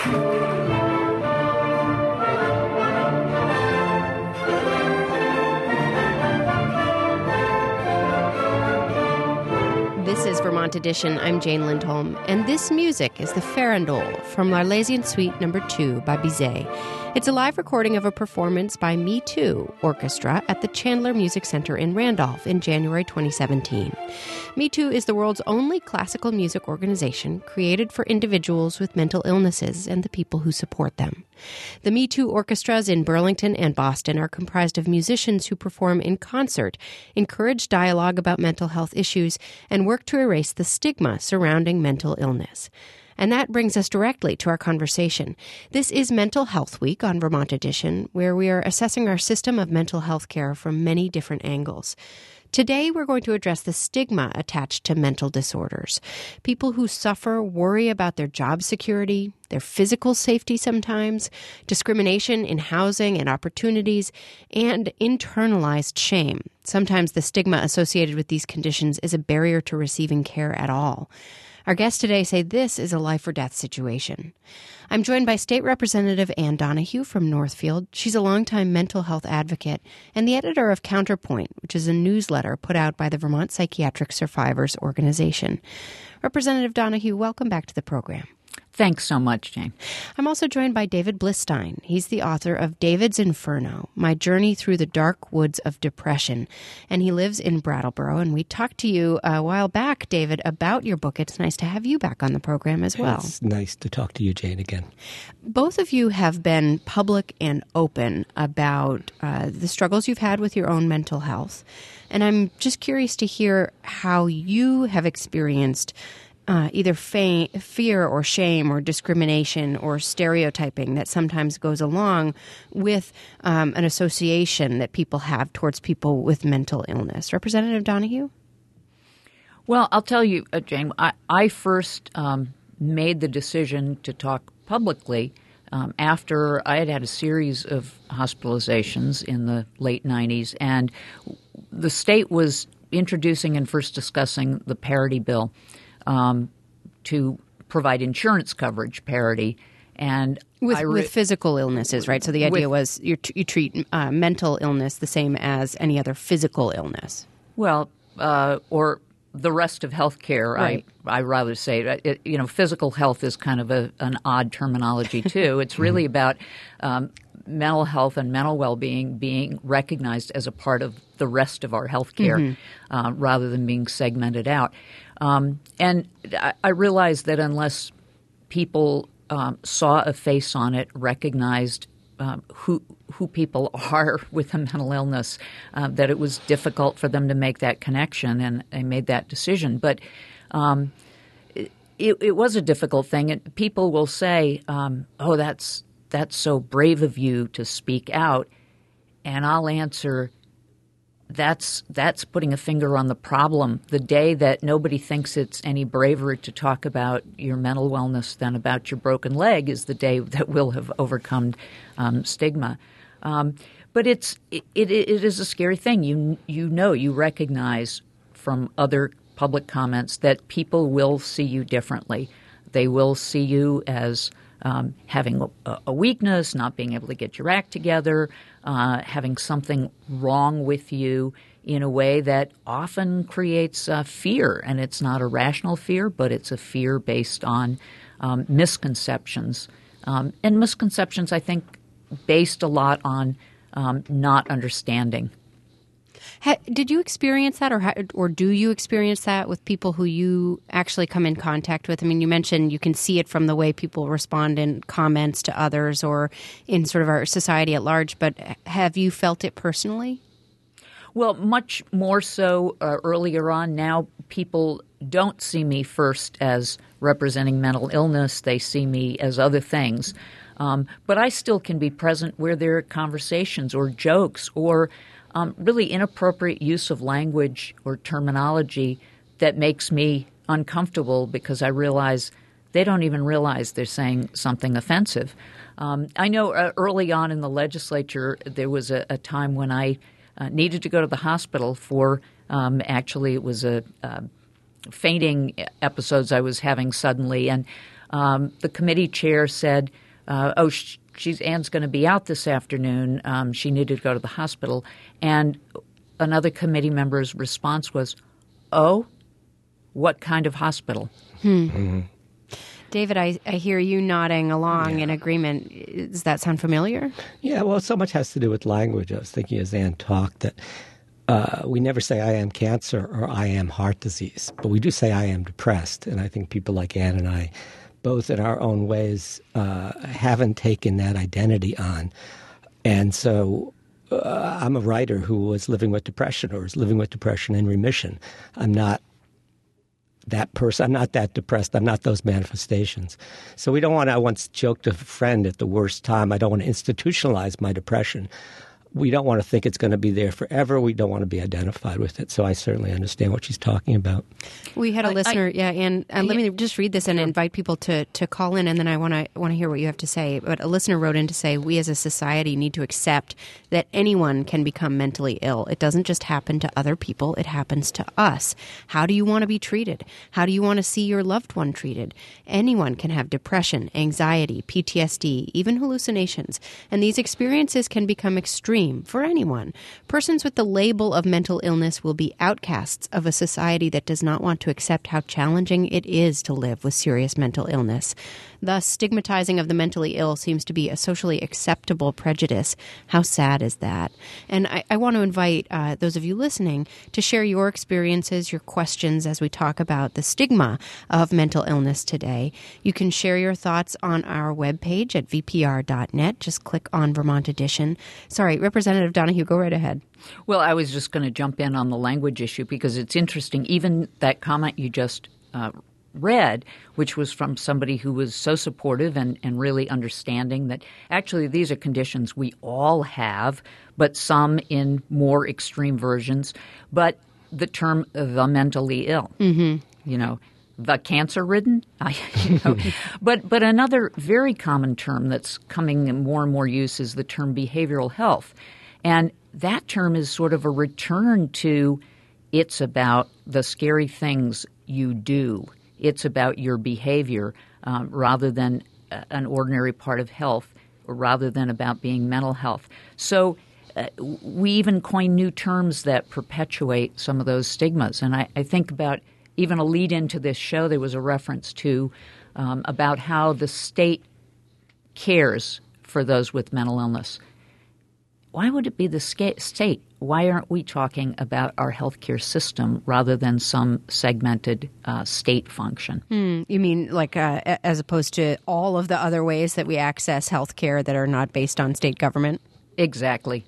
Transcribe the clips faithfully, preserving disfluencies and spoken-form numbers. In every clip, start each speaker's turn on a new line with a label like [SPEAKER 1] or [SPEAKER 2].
[SPEAKER 1] This is Vermont Edition. I'm Jane Lindholm, and this music is the Farandole from L'Arlésienne Suite Number two by Bizet. It's a live recording of a performance by Me Too Orchestra at the Chandler Music Center in Randolph in January twenty seventeen. Me Too is the world's only classical music organization created for individuals with mental illnesses and the people who support them. The Me Too orchestras in Burlington and Boston are comprised of musicians who perform in concert, encourage dialogue about mental health issues, and work to erase the stigma surrounding mental illness. And that brings us directly to our conversation. This is Mental Health Week on Vermont Edition, where we are assessing our system of mental health care from many different angles. Today, we're going to address the stigma attached to mental disorders. People who suffer worry about their job security, their physical safety sometimes, discrimination in housing and opportunities, and internalized shame. Sometimes the stigma associated with these conditions is a barrier to receiving care at all. Our guests today say this is a life-or-death situation. I'm joined by State Representative Ann Donahue from Northfield. She's a longtime mental health advocate and the editor of Counterpoint, which is a newsletter put out by the Vermont Psychiatric Survivors Organization. Representative Donahue, welcome back to the program.
[SPEAKER 2] Thanks so much, Jane.
[SPEAKER 1] I'm also joined by David Blistein. He's the author of David's Inferno, My Journey Through the Dark Woods of Depression, and he lives in Brattleboro. And we talked to you a while back, David, about your book. It's nice to have you back on the program as well.
[SPEAKER 3] It's nice to talk to you, Jane, again.
[SPEAKER 1] Both of you have been public and open about uh, the struggles you've had with your own mental health. And I'm just curious to hear how you have experienced Uh, either fa- fear or shame or discrimination or stereotyping that sometimes goes along with um, an association that people have towards people with mental illness. Representative Donahue?
[SPEAKER 2] Well, I'll tell you, uh, Jane, I, I first um, made the decision to talk publicly um, after I had had a series of hospitalizations in the late nineties, and the state was introducing and first discussing the parity bill. Um, to provide insurance coverage parity. And
[SPEAKER 1] with,
[SPEAKER 2] re-
[SPEAKER 1] with physical illnesses, right? So the idea
[SPEAKER 2] with,
[SPEAKER 1] was you, t- you treat uh, mental illness the same as any other physical illness.
[SPEAKER 2] Well, uh, or the rest of health care,
[SPEAKER 1] right.
[SPEAKER 2] I, I rather say. It, you know, physical health is kind of a, an odd terminology, too. It's really about um, mental health and mental well-being being recognized as a part of the rest of our health care mm-hmm. uh, rather than being segmented out. Um, and I, I realized that unless people um, saw a face on it, recognized um, who who people are with a mental illness, uh, that it was difficult for them to make that connection, and I made that decision. But um, it, it was a difficult thing. And people will say, um, "Oh, that's that's so brave of you to speak out," and I'll answer, That's that's putting a finger on the problem. The day that nobody thinks it's any braver to talk about your mental wellness than about your broken leg is the day that we'll have overcome um, stigma. Um, but it's it, it, it is a scary thing. You you know you recognize from other public comments that people will see you differently. They will see you as Um, having a, a weakness, not being able to get your act together, uh, having something wrong with you in a way that often creates uh, fear. And it's not a rational fear, but it's a fear based on um, misconceptions. Um, and misconceptions, I think, based a lot on um, not understanding.
[SPEAKER 1] Ha, did you experience that, or ha, or do you experience that with people who you actually come in contact with? I mean, you mentioned you can see it from the way people respond in comments to others or in sort of our society at large, but have you felt it personally?
[SPEAKER 2] Well, much more so uh, earlier on. Now people don't see me first as representing mental illness. They see me as other things. Um, but I still can be present where there are conversations or jokes or um, really inappropriate use of language or terminology that makes me uncomfortable because I realize they don't even realize they're saying something offensive. Um, I know uh, early on in the legislature there was a, a time when I uh, needed to go to the hospital for um, actually it was a uh, fainting episodes I was having suddenly, and Um, the committee chair said, uh, oh, sh- she's Anne's going to be out this afternoon. Um, she needed to go to the hospital. And another committee member's response was, oh, what kind of hospital?
[SPEAKER 1] Hmm. Mm-hmm. David, I, I hear you nodding along
[SPEAKER 3] yeah.
[SPEAKER 1] in agreement. Does that sound familiar?
[SPEAKER 3] Yeah, well, so much has to do with language. I was thinking as Anne talked that uh, we never say I am cancer or I am heart disease, but we do say I am depressed. And I think people like Anne and I, both in our own ways, uh, haven't taken that identity on. And so uh, I'm a writer who was living with depression or is living with depression in remission. I'm not that person. I'm not that depressed. I'm not those manifestations. So we don't want to, I once joked to a friend at the worst time, I don't want to institutionalize my depression. We don't want to think it's going to be there forever. We don't want to be identified with it. So I certainly understand what she's talking about.
[SPEAKER 1] We had a
[SPEAKER 2] I,
[SPEAKER 1] listener,
[SPEAKER 2] I,
[SPEAKER 1] yeah, and uh, let me just read this and invite people to, to call in, and then I want to want to hear what you have to say. But a listener wrote in to say, we as a society need to accept that anyone can become mentally ill. It doesn't just happen to other people, it happens to us. How do you want to be treated? How do you want to see your loved one treated? Anyone can have depression, anxiety, P T S D, even hallucinations, and these experiences can become extreme for anyone. Persons with the label of mental illness will be outcasts of a society that does not want to accept how challenging it is to live with serious mental illness. Thus, stigmatizing of the mentally ill seems to be a socially acceptable prejudice. How sad is that? And I, I want to invite uh, those of you listening to share your experiences, your questions as we talk about the stigma of mental illness today. You can share your thoughts on our webpage at v p r dot net. Just click on Vermont Edition. Sorry, Representative Donahue, go right ahead.
[SPEAKER 2] Well, I was just going to jump in on the language issue because it's interesting. Even that comment you just uh, read, which was from somebody who was so supportive and, and really understanding that actually these are conditions we all have, but some in more extreme versions. But the term the mentally ill, mm-hmm. you know, the cancer-ridden, I, you know. but but another very common term that's coming in more and more use is the term behavioral health. And that term is sort of a return to it's about the scary things you do. It's about your behavior um, rather than uh, an ordinary part of health or rather than about being mental health. So uh, we even coin new terms that perpetuate some of those stigmas. And I, I think about even a lead into this show, there was a reference to um, about how the state cares for those with mental illness. Why would it be the state? Why aren't we talking about our healthcare system rather than some segmented uh, state function?
[SPEAKER 1] Mm, you mean like uh, as opposed to all of the other ways that we access healthcare that are not based on state government?
[SPEAKER 2] Exactly.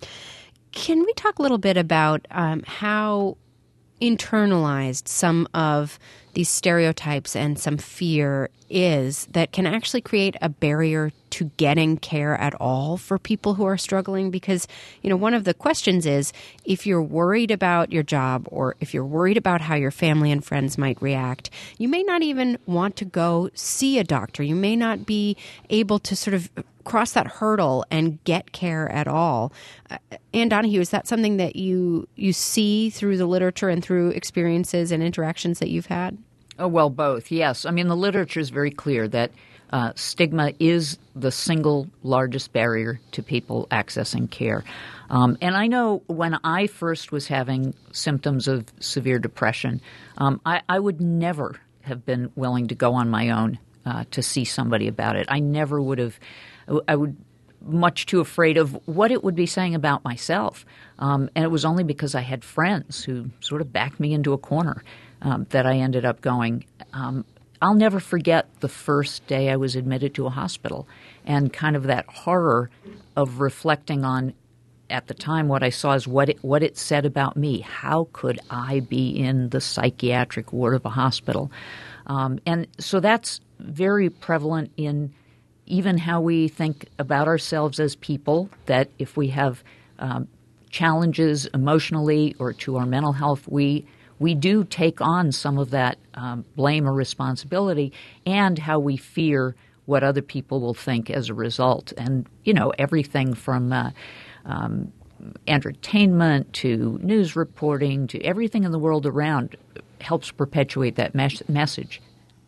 [SPEAKER 1] Can we talk a little bit about um, how internalized some of these stereotypes and some fear is that can actually create a barrier to getting care at all for people who are struggling? Because, you know, one of the questions is if you're worried about your job or if you're worried about how your family and friends might react, you may not even want to go see a doctor. You may not be able to sort of cross that hurdle and get care at all. Uh, Anne Donahue, is that something that you you see through the literature and through experiences and interactions that you've had?
[SPEAKER 2] Oh, well, both, yes. I mean, the literature is very clear that uh, stigma is the single largest barrier to people accessing care. Um, and I know when I first was having symptoms of severe depression, um, I, I would never have been willing to go on my own uh, to see somebody about it. I never would have – I would much too afraid of what it would be saying about myself. Um, and it was only because I had friends who sort of backed me into a corner um, that I ended up going. Um, I'll never forget the first day I was admitted to a hospital and kind of that horror of reflecting on, at the time, what I saw as what it, what it said about me. How could I be in the psychiatric ward of a hospital? Um, and so that's very prevalent in even how we think about ourselves as people, that if we have um, challenges emotionally or to our mental health, we we do take on some of that um, blame or responsibility, and how we fear what other people will think as a result. And, you know, everything from uh, um, entertainment to news reporting to everything in the world around helps perpetuate that mes- message.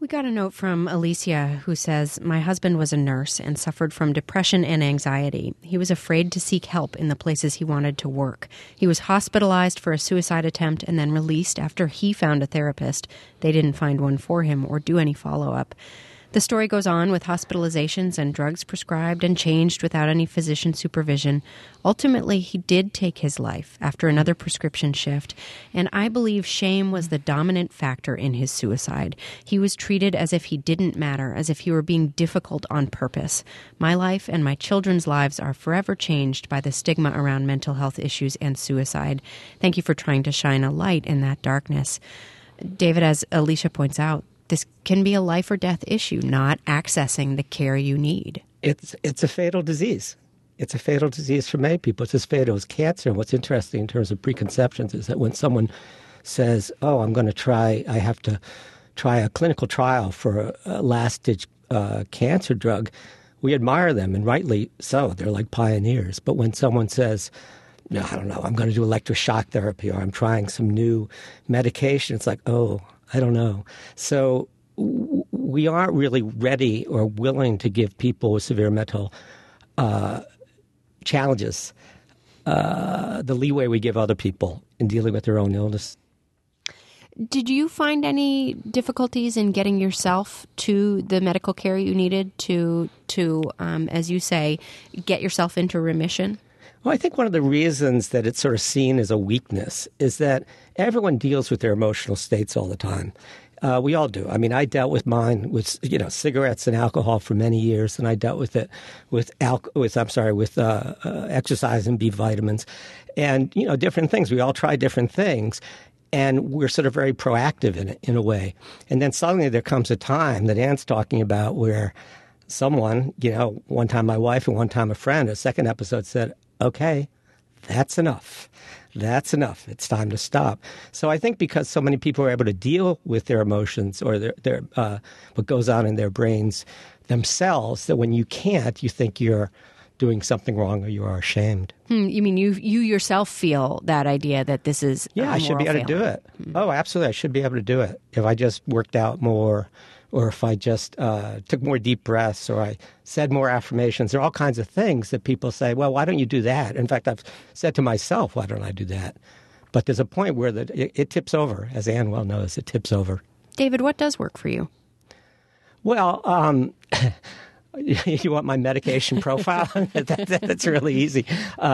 [SPEAKER 1] We got a note from Alicia who says, my husband was a nurse and suffered from depression and anxiety. He was afraid to seek help in the places he wanted to work. He was hospitalized for a suicide attempt and then released after he found a therapist. They didn't find one for him or do any follow-up. The story goes on with hospitalizations and drugs prescribed and changed without any physician supervision. Ultimately, he did take his life after another prescription shift, and I believe shame was the dominant factor in his suicide. He was treated as if he didn't matter, as if he were being difficult on purpose. My life and my children's lives are forever changed by the stigma around mental health issues and suicide. Thank you for trying to shine a light in that darkness. David, as Alicia points out, this can be a life or death issue, not accessing the care you need.
[SPEAKER 3] It's it's a fatal disease. It's a fatal disease for many people. It's as fatal as cancer. And what's interesting in terms of preconceptions is that when someone says, oh, I'm going to try, I have to try a clinical trial for a, a last-ditch uh, cancer drug, we admire them, and rightly so. They're like pioneers. But when someone says, no, I don't know, I'm going to do electroshock therapy or I'm trying some new medication, it's like, oh, I don't know. So w- we aren't really ready or willing to give people with severe mental uh, challenges uh, the leeway we give other people in dealing with their own illness.
[SPEAKER 1] Did you find any difficulties in getting yourself to the medical care you needed to, to um, as you say, get yourself into remission?
[SPEAKER 3] Well, I think one of the reasons that it's sort of seen as a weakness is that everyone deals with their emotional states all the time. Uh, we all do. I mean, I dealt with mine with, you know, cigarettes and alcohol for many years, and I dealt with it with, al- with I'm sorry, with uh, uh, exercise and B vitamins and, you know, different things. We all try different things, and we're sort of very proactive in it, in a way. And then suddenly there comes a time that Anne's talking about where someone, you know, one time my wife and one time a friend, a second episode said, okay, that's enough. That's enough. It's time to stop. So I think because so many people are able to deal with their emotions or their, their uh, what goes on in their brains themselves, that when you can't, you think you're doing something wrong or you are ashamed.
[SPEAKER 1] Hmm, you mean you you yourself feel that idea that this is
[SPEAKER 3] yeah,
[SPEAKER 1] I
[SPEAKER 3] should be able
[SPEAKER 1] failing.
[SPEAKER 3] to do it.
[SPEAKER 1] Hmm.
[SPEAKER 3] Oh, absolutely. I should be able to do it. If I just worked out more, or if I just uh, took more deep breaths, or I said more affirmations. There are all kinds of things that people say, well, why don't you do that? In fact, I've said to myself, why don't I do that? But there's a point where that it, it tips over. As Anne well knows, it tips over.
[SPEAKER 1] David, what does work for you?
[SPEAKER 3] Well, um, you want my medication profile? that, that, that's really easy.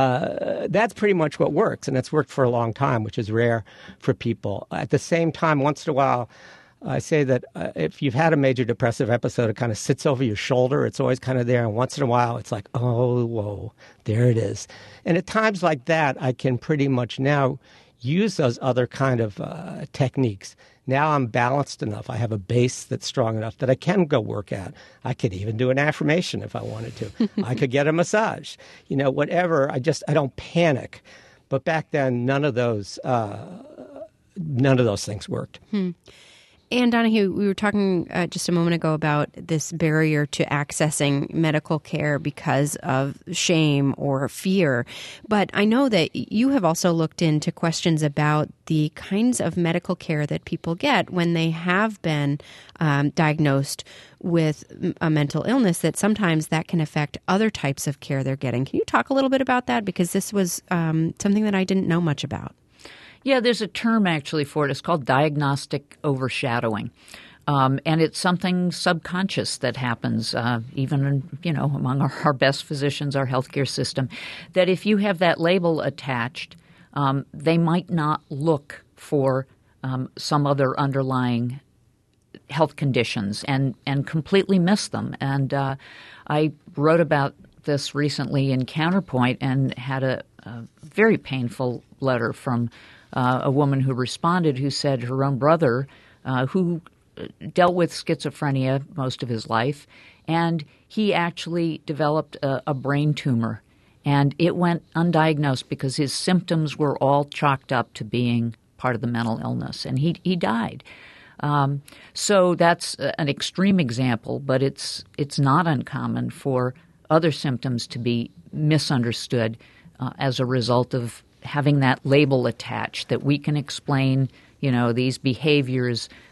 [SPEAKER 3] Uh, that's pretty much what works, and it's worked for a long time, which is rare for people. At the same time, once in a while, I say that uh, if you've had a major depressive episode, it kind of sits over your shoulder. It's always kind of there. And once in a while, it's like, oh, whoa, there it is. And at times like that, I can pretty much now use those other kind of uh, techniques. Now I'm balanced enough. I have a base that's strong enough that I can go work out. I could even do an affirmation if I wanted to. I could get a massage. You know, whatever. I just, I don't panic. But back then, none of those, uh, none of those things worked.
[SPEAKER 1] Hmm. Anne Donahue, we were talking uh, just a moment ago about this barrier to accessing medical care because of shame or fear. But I know that you have also looked into questions about the kinds of medical care that people get when they have been um, diagnosed with a mental illness, that sometimes that can affect other types of care they're getting. Can you talk a little bit about that? Because this was um, something that I didn't know much about.
[SPEAKER 2] Yeah, there's a term actually for it. It's called diagnostic overshadowing. Um, and it's something subconscious that happens uh, even, in, you know, among our, our best physicians, our healthcare system, that if you have that label attached, um, they might not look for um, some other underlying health conditions and, and completely miss them. And uh, I wrote about this recently in Counterpoint and had a, a very painful letter from Uh, a woman who responded who said her own brother, uh, who dealt with schizophrenia most of his life, and he actually developed a, a brain tumor. And it went undiagnosed because his symptoms were all chalked up to being part of the mental illness, and he he died. Um, so that's an extreme example, but it's it's not uncommon for other symptoms to be misunderstood uh, as a result of having that label attached, that we can explain, you know, these behaviors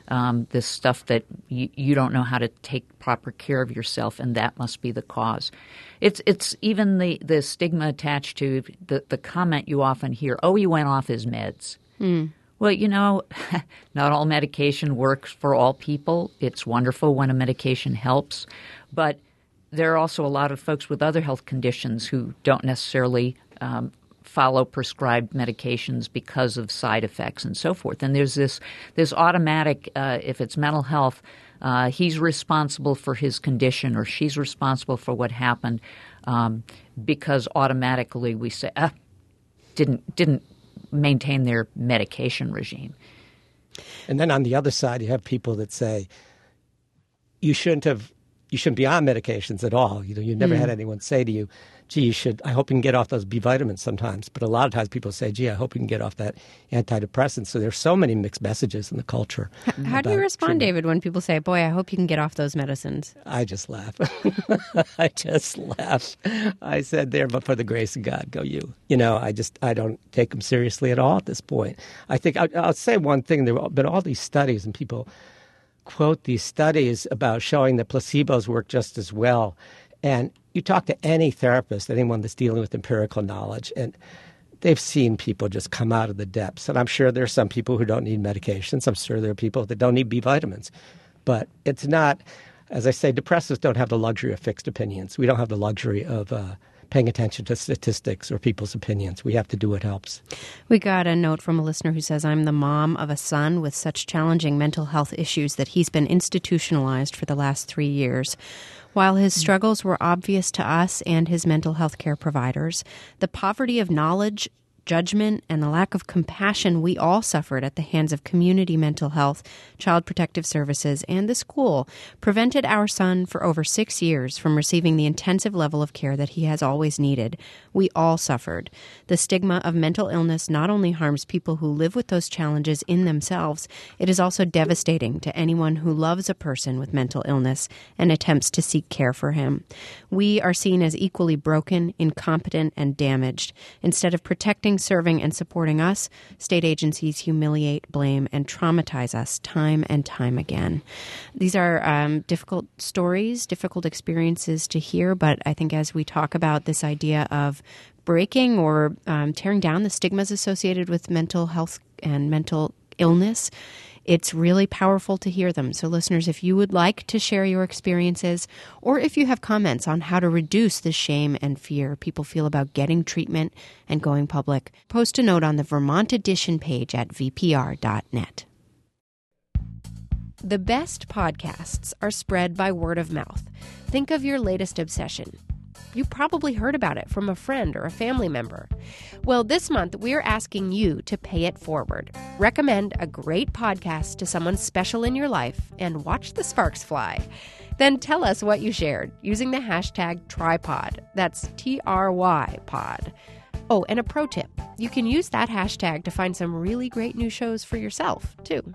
[SPEAKER 2] um, this stuff that you, you don't know how to take proper care of yourself, and that must be the cause. It's it's even the, the stigma attached to the, the comment you often hear, oh, he went off his meds.
[SPEAKER 1] Mm.
[SPEAKER 2] Well, you know, not all medication works for all people. It's wonderful when a medication helps, but there are also a lot of folks with other health conditions who don't necessarily um, follow prescribed medications because of side effects and so forth. And there's this this automatic, uh, if it's mental health, uh, he's responsible for his condition or she's responsible for what happened, um, because automatically we say, ah, didn't didn't maintain their medication regime.
[SPEAKER 3] And then on the other side, you have people that say, you shouldn't have You shouldn't be on medications at all. You know, you never mm. had anyone say to you, gee, you should, I hope you can get off those B vitamins sometimes. But a lot of times people say, gee, I hope you can get off that antidepressant. So there's so many mixed messages in the culture.
[SPEAKER 1] H- How do you respond, treatment. David, when people say, boy, I hope you can get off those medicines?
[SPEAKER 3] I just laugh. I just laugh. I said, there, but for the grace of God, go you. You know, I just, I don't take them seriously at all at this point. I think, I, I'll say one thing. There have been all these studies and people quote these studies about showing that placebos work just as well. And you talk to any therapist, anyone that's dealing with empirical knowledge, and they've seen people just come out of the depths. And I'm sure there are some people who don't need medications. I'm sure there are people that don't need B vitamins. But it's not, as I say, depressives don't have the luxury of fixed opinions. We don't have the luxury of uh, paying attention to statistics or people's opinions. We have to do what helps.
[SPEAKER 1] We got a note from a listener who says, I'm the mom of a son with such challenging mental health issues that he's been institutionalized for the last three years. While his struggles were obvious to us and his mental health care providers, the poverty of knowledge, judgment, and the lack of compassion we all suffered at the hands of community mental health, child protective services, and the school prevented our son for over six years from receiving the intensive level of care that he has always needed. We all suffered. The stigma of mental illness not only harms people who live with those challenges in themselves, it is also devastating to anyone who loves a person with mental illness and attempts to seek care for him. We are seen as equally broken, incompetent, and damaged. Instead of protecting, serving, and supporting us, state agencies humiliate, blame, and traumatize us time and time again. These are um, difficult stories, difficult experiences to hear, but I think as we talk about this idea of breaking or um, tearing down the stigmas associated with mental health and mental illness, it's really powerful to hear them. So listeners, if you would like to share your experiences, or if you have comments on how to reduce the shame and fear people feel about getting treatment and going public, post a note on the Vermont Edition page at v p r dot net. The best podcasts are spread by word of mouth. Think of your latest obsession. You probably heard about it from a friend or a family member. Well, this month, we're asking you to pay it forward. Recommend a great podcast to someone special in your life and watch the sparks fly. Then tell us what you shared using the hashtag TryPod. That's T R Y pod. Oh, and a pro tip. You can use that hashtag to find some really great new shows for yourself, too.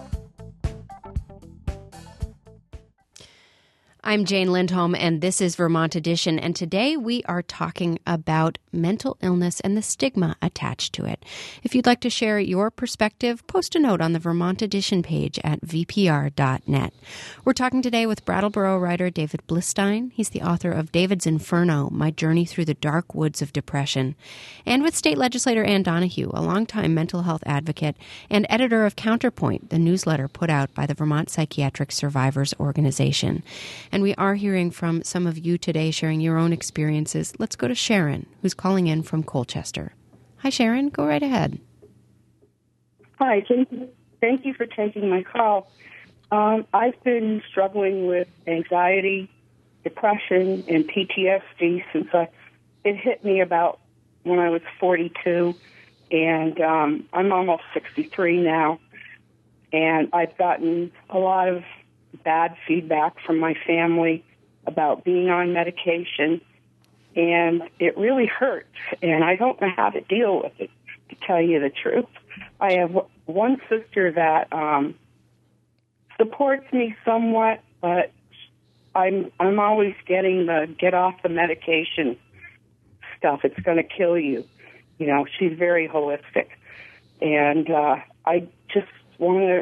[SPEAKER 1] I'm Jane Lindholm, and this is Vermont Edition, and today we are talking about mental illness and the stigma attached to it. If you'd like to share your perspective, post a note on the Vermont Edition page at v p r dot net. We're talking today with Brattleboro writer David Blistein. He's the author of David's Inferno, My Journey Through the Dark Woods of Depression, and with state legislator Ann Donahue, a longtime mental health advocate and editor of Counterpoint, the newsletter put out by the Vermont Psychiatric Survivors Organization. And we are hearing from some of you today sharing your own experiences. Let's go to Sharon, who's calling in from Colchester. Hi, Sharon. Go right ahead.
[SPEAKER 4] Hi. Thank you for taking my call. Um, I've been struggling with anxiety, depression, and P T S D since I, it hit me about when I was forty-two, and um, I'm almost sixty-three now, and I've gotten a lot of bad feedback from my family about being on medication, and it really hurts, and I don't know how to deal with it, to tell you the truth. I have one sister that um, supports me somewhat, but I'm I'm always getting the get off the medication stuff. It's going to kill you. You know, she's very holistic, and uh, I just want to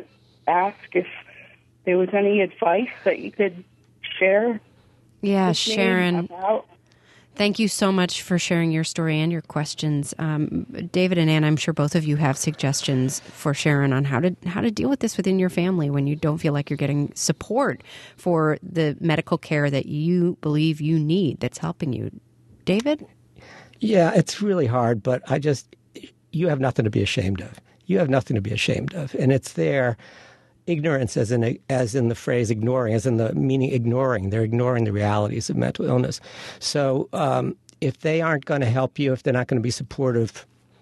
[SPEAKER 4] ask if there was any advice that you could share.
[SPEAKER 1] Yeah, Sharon.
[SPEAKER 4] About.
[SPEAKER 1] Thank you so much for sharing your story and your questions. Um, David and Ann, I'm sure both of you have suggestions for Sharon on how to how to deal with this within your family when you don't feel like you're getting support for the medical care that you believe you need that's helping you. David?
[SPEAKER 3] Yeah, it's really hard, but I just, you have nothing to be ashamed of. You have nothing to be ashamed of. And it's there. Ignorance, as in as in the phrase ignoring, as in the meaning ignoring. They're ignoring the realities of mental illness. So um, if they aren't going to help you, if they're not going to be supportive,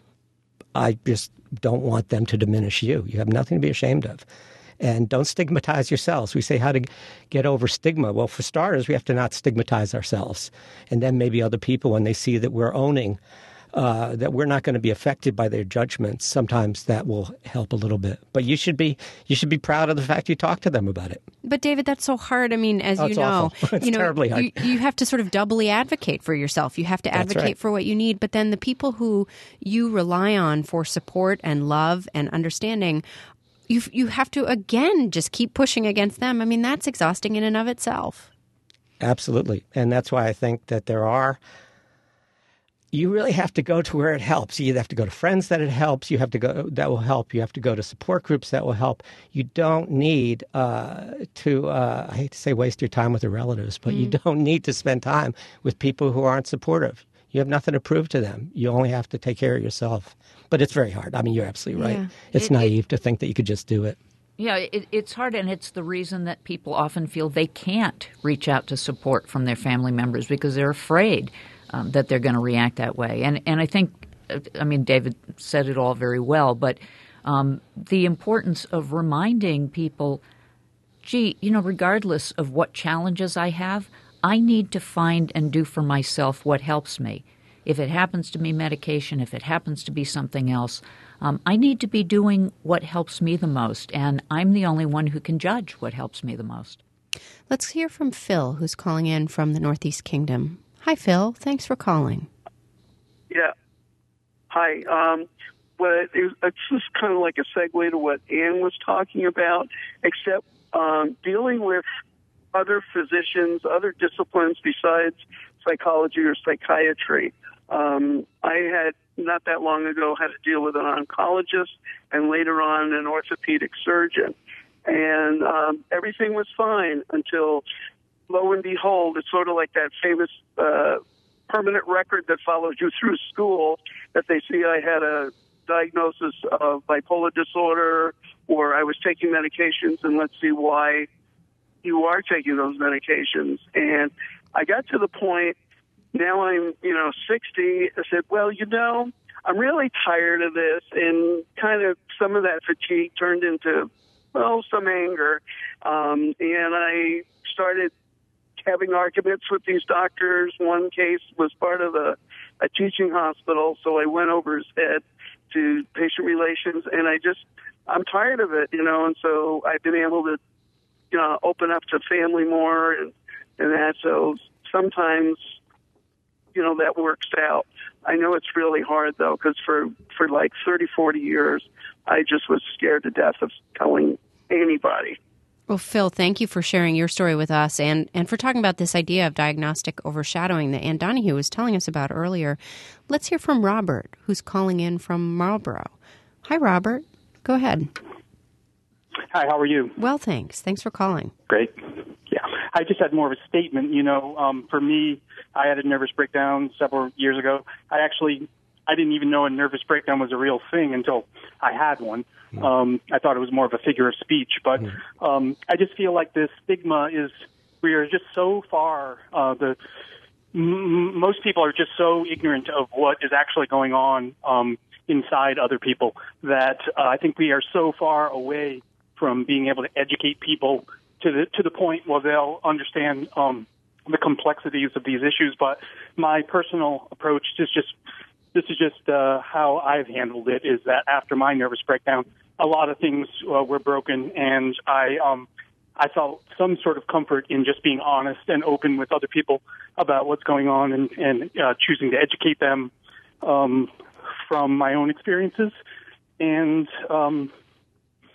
[SPEAKER 3] I just don't want them to diminish you. You have nothing to be ashamed of. And don't stigmatize yourselves. We say how to get over stigma. Well, for starters, we have to not stigmatize ourselves. And then maybe other people, when they see that we're owning Uh, that we're not going to be affected by their judgments, sometimes that will help a little bit. But you should be you should be proud of the fact you talked to them about it.
[SPEAKER 1] But David, that's so hard. I mean, as
[SPEAKER 3] oh,
[SPEAKER 1] you
[SPEAKER 3] it's
[SPEAKER 1] know,
[SPEAKER 3] awful. It's
[SPEAKER 1] you know,
[SPEAKER 3] terribly hard.
[SPEAKER 1] You, you have to sort of doubly advocate for yourself. You have to advocate
[SPEAKER 3] right.
[SPEAKER 1] for what you need. But then the people who you rely on for support and love and understanding, you you have to again just keep pushing against them. I mean, that's exhausting in and of itself.
[SPEAKER 3] Absolutely, and that's why I think that there are. You really have to go to where it helps. You have to go to friends that it helps. You have to go that will help. You have to go to support groups that will help. You don't need uh, to. Uh, I hate to say waste your time with your relatives, but mm. you don't need to spend time with people who aren't supportive. You have nothing to prove to them. You only have to take care of yourself. But it's very hard. I mean, you're absolutely right.
[SPEAKER 1] Yeah.
[SPEAKER 3] It's
[SPEAKER 2] it,
[SPEAKER 3] naive
[SPEAKER 2] it,
[SPEAKER 3] to think that you could just do it.
[SPEAKER 2] Yeah, it, it's hard, and it's the reason that people often feel they can't reach out to support from their family members because they're afraid um, that they're going to react that way. And and I think, I mean, David said it all very well, but um, the importance of reminding people, gee, you know, regardless of what challenges I have, I need to find and do for myself what helps me. If it happens to be medication, if it happens to be something else, um, I need to be doing what helps me the most, and I'm the only one who can judge what helps me the most.
[SPEAKER 1] Let's hear from Phil, who's calling in from the Northeast Kingdom. Hi, Phil. Thanks for calling.
[SPEAKER 5] Yeah. Hi. Um, well, it, it's just kind of like a segue to what Ann was talking about, except um, dealing with other physicians, other disciplines besides psychology or psychiatry. Um, I had, not that long ago, had to deal with an oncologist and later on an orthopedic surgeon. And um, everything was fine until, lo and behold, it's sort of like that famous uh, permanent record that follows you through school, that they see I had a diagnosis of bipolar disorder or I was taking medications, and let's see why you are taking those medications. And I got to the point, now I'm, you know, sixty, I said, well, you know, I'm really tired of this, and kind of some of that fatigue turned into, well, some anger. Um, and I started having arguments with these doctors. One case was part of a, a teaching hospital, so I went over his head to patient relations, and I just, I'm tired of it, you know, and so I've been able to, you know, open up to family more and, and that. So sometimes, you know, that works out. I know it's really hard, though, because for, for like thirty, forty years, I just was scared to death of telling anybody.
[SPEAKER 1] Well, Phil, thank you for sharing your story with us and, and for talking about this idea of diagnostic overshadowing that Ann Donahue was telling us about earlier. Let's hear from Robert, who's calling in from Marlborough. Hi, Robert. Go ahead.
[SPEAKER 6] Hi, how are you?
[SPEAKER 1] Well, thanks. Thanks for calling.
[SPEAKER 6] Great. Yeah. I just had more of a statement. You know, um, for me, I had a nervous breakdown several years ago. I actually, I didn't even know a nervous breakdown was a real thing until I had one. Um, I thought it was more of a figure of speech. But um, I just feel like the stigma is, we are just so far, uh, the m- most people are just so ignorant of what is actually going on um, inside other people that uh, I think we are so far away from being able to educate people to the to the point where they'll understand um, the complexities of these issues. But my personal approach is just, this is just uh, how I've handled it, is that after my nervous breakdown, a lot of things uh, were broken, and I um, I felt some sort of comfort in just being honest and open with other people about what's going on, and, and uh, choosing to educate them um, from my own experiences. And um,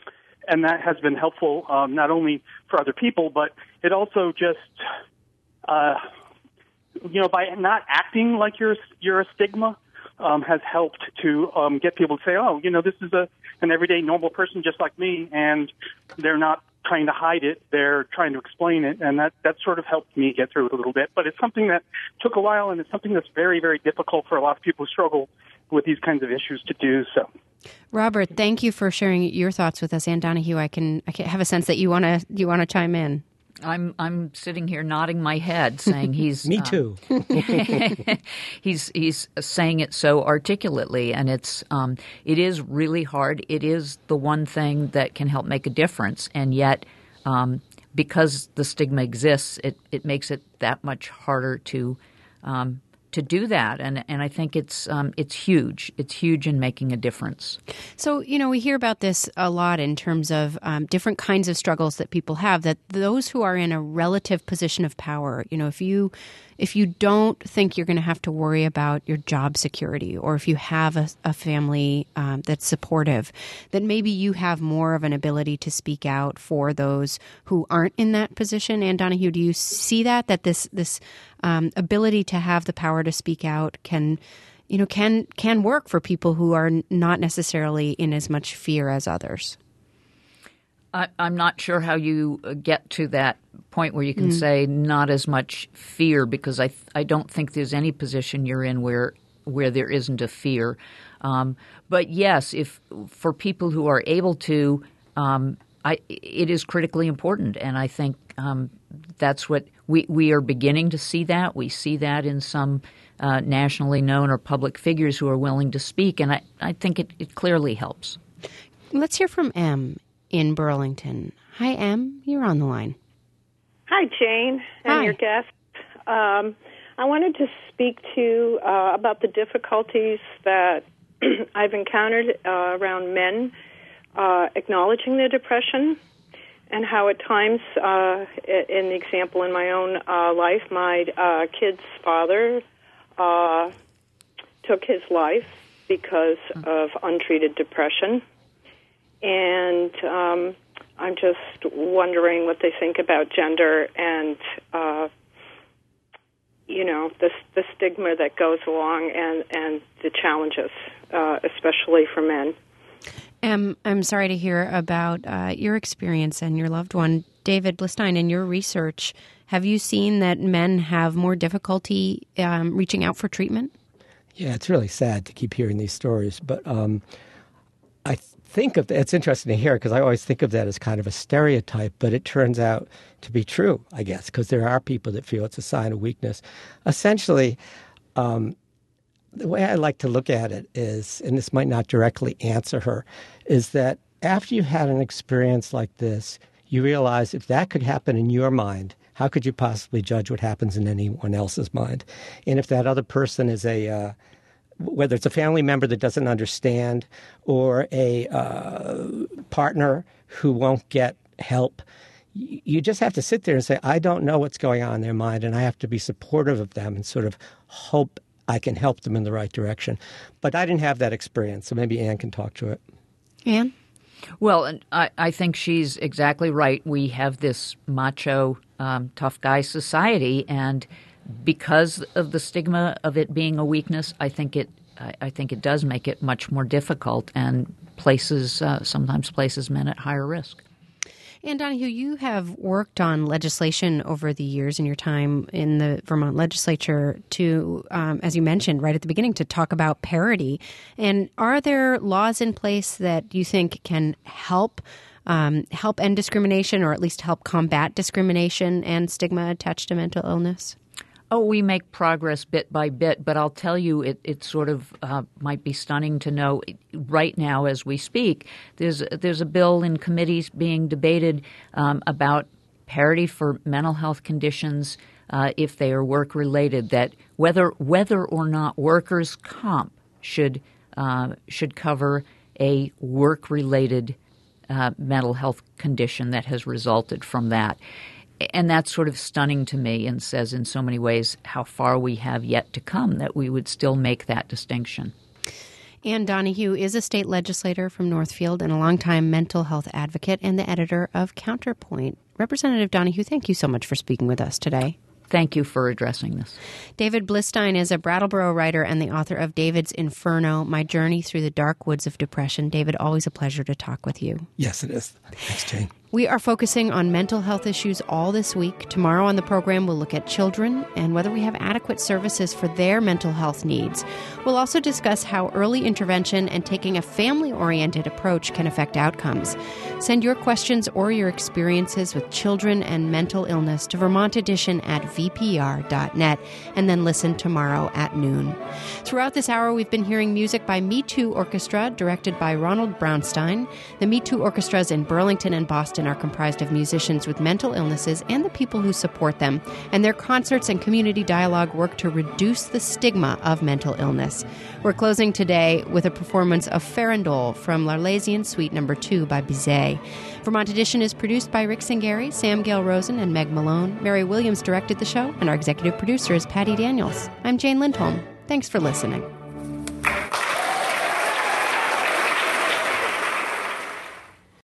[SPEAKER 6] and that has been helpful um, not only for other people, but it also just, uh, you know, by not acting like you're you're a stigma, um, has helped to um, get people to say, oh, you know, this is a an everyday normal person just like me, and they're not trying to hide it, they're trying to explain it, and that, that sort of helped me get through it a little bit. But it's something that took a while, and it's something that's very, very difficult for a lot of people who struggle with these kinds of issues to do so.
[SPEAKER 1] Robert, thank you for sharing your thoughts with us. Ann Donahue, I can I can have a sense that you want to you want to chime in.
[SPEAKER 2] I'm I'm sitting here nodding my head, saying he's
[SPEAKER 3] me too.
[SPEAKER 2] Um, he's he's saying it so articulately, and it's um, it is really hard. It is the one thing that can help make a difference, and yet um, because the stigma exists, it, it makes it that much harder to um, to do that. And and I think it's um, it's huge. It's huge in making a difference.
[SPEAKER 1] So, you know, we hear about this a lot in terms of um, different kinds of struggles that people have, that those who are in a relative position of power, you know, if you if you don't think you're going to have to worry about your job security, or if you have a, a family um, that's supportive, then maybe you have more of an ability to speak out for those who aren't in that position. Ann Donahue, do you see that, that this this um, ability to have the power to speak out can, you know, can can work for people who are not necessarily in as much fear as others?
[SPEAKER 2] I, I'm not sure how you get to that point where you can mm. say not as much fear, because I I don't think there's any position you're in where where there isn't a fear. Um, but yes, if for people who are able to, um, I it is critically important, and I think um, that's what we we are beginning to see. That we see that in some uh, nationally known or public figures who are willing to speak, and I I think it, it clearly helps.
[SPEAKER 1] Let's hear from M in Burlington. Hi, M. You're on the line.
[SPEAKER 7] Hi, Jane, and
[SPEAKER 1] Hi.
[SPEAKER 7] your guests. Um, I wanted to speak to uh, about the difficulties that I've encountered uh, around men uh, acknowledging their depression, and how at times, uh, in the example in my own uh, life, my uh, kid's father uh, took his life because of untreated depression. And um, I'm just wondering what they think about gender and, uh, you know, the, the stigma that goes along, and, and the challenges, uh, especially for men.
[SPEAKER 1] Um, I'm sorry to hear about uh, your experience and your loved one. David Blistein, in your research, have you seen that men have more difficulty um, reaching out for treatment?
[SPEAKER 3] Yeah, it's really sad to keep hearing these stories, but um, I think of it's interesting to hear, because I always think of that as kind of a stereotype, but it turns out to be true, I guess, because there are people that feel it's a sign of weakness. Essentially, um, the way I like to look at it is, and this might not directly answer her, is that after you had an experience like this, you realize if that could happen in your mind, how could you possibly judge what happens in anyone else's mind? And if that other person is a uh, whether it's a family member that doesn't understand, or a uh, partner who won't get help, you just have to sit there and say, I don't know what's going on in their mind, and I have to be supportive of them and sort of hope I can help them in the right direction. But I didn't have that experience, so maybe Ann can talk to it.
[SPEAKER 1] Ann?
[SPEAKER 2] Well, I, I think she's exactly right. We have this macho, um, tough guy society, and because of the stigma of it being a weakness, I think it I, I think it does make it much more difficult, and places uh, sometimes places men at higher risk.
[SPEAKER 1] Ann Donahue, you have worked on legislation over the years in your time in the Vermont legislature to, um, as you mentioned right at the beginning, to talk about parity. And are there laws in place that you think can help um, help end discrimination, or at least help combat discrimination and stigma attached to mental illness?
[SPEAKER 2] Oh, we make progress bit by bit, but I'll tell you, it, it sort of uh, might be stunning to know right now as we speak, there's there's a bill in committees being debated um, about parity for mental health conditions uh, if they are work-related, that whether whether or not workers' comp should uh, should cover a work-related uh, mental health condition that has resulted from that. And that's sort of stunning to me, and says in so many ways how far we have yet to come that we would still make that distinction.
[SPEAKER 1] Ann Donahue is a state legislator from Northfield and a longtime mental health advocate and the editor of Counterpoint. Representative Donahue, thank you so much for speaking with us today.
[SPEAKER 2] Thank you for addressing this.
[SPEAKER 1] David Blistein is a Brattleboro writer and the author of David's Inferno, My Journey Through the Dark Woods of Depression. David, always a pleasure to talk with you.
[SPEAKER 3] Yes, it is. Thanks, Jane.
[SPEAKER 1] We are focusing on mental health issues all this week. Tomorrow on the program, we'll look at children and whether we have adequate services for their mental health needs. We'll also discuss how early intervention and taking a family-oriented approach can affect outcomes. Send your questions or your experiences with children and mental illness to Vermont Edition at v p r dot net and then listen tomorrow at noon. Throughout this hour, we've been hearing music by Me Too Orchestra, directed by Ronald Brownstein. The Me Too Orchestras in Burlington and Boston are comprised of musicians with mental illnesses and the people who support them, and their concerts and community dialogue work to reduce the stigma of mental illness. We're closing today with a performance of Farandole from L'Arlésienne Suite Number two by Bizet. Vermont Edition is produced by Rick Singari, Sam Gale Rosen, and Meg Malone. Mary Williams directed the show, and our executive producer is Patty Daniels. I'm Jane Lindholm. Thanks for listening.